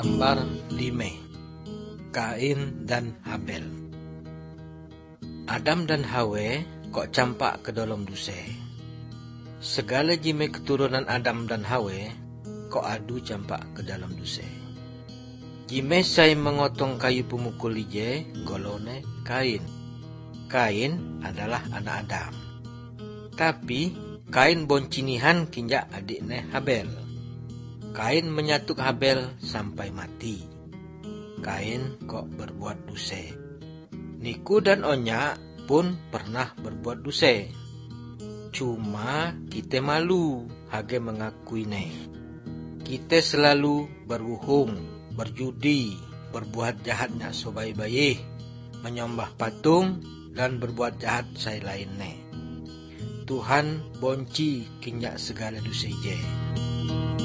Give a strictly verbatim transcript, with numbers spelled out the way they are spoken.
Gambar lima. Kain dan Habel. Adam dan Hawa kok campak ke dalam dosa. Segala jime keturunan Adam dan Hawa kok adu campak ke dalam dosa. Jime saya mengotong kayu pemukul ije, golone Kain. Kain adalah anak Adam. Tapi Kain boncinihan kinjak adiknya Habel. Kain menyatuk Habel sampai mati. Kain kok berbuat dosa. Niku dan Onya pun pernah berbuat dosa. Cuma kita malu hage mengakuinya. Kita selalu berbohong, berjudi, berbuat jahatnya sobai-bayi, menyembah patung dan berbuat jahat saya lainnya. Tuhan bonci kinjak segala dosa je.